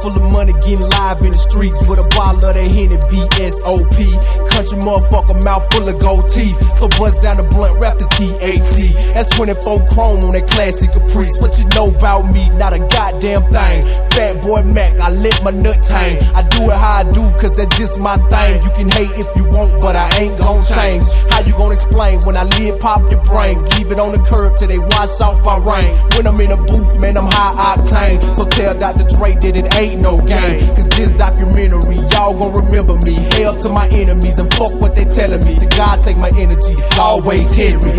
full of money, getting live in the streets with a bottle of that Henny VSOP. Country motherfucker, mouth full of gold teeth. So buzz down the blunt, wrap the THC. That's 24 chrome on that classic Caprice. What you know about me? Not a goddamn thing. Fat boy Mac, I let my nuts hang. I do it how I do, cause that's just my thing. You can hate if you want, but I ain't gon' change. How you gon' explain when I lid pop your brains? Leave it on the curb till they wash off my rain. When I'm in a booth, man, I'm high octane. So tell Dr. Dre that it ain't no game. Cause this documentary, y'all gon' remember me. Hail to my enemies and fuck what they telling me. To God take my energy, it's always Henry.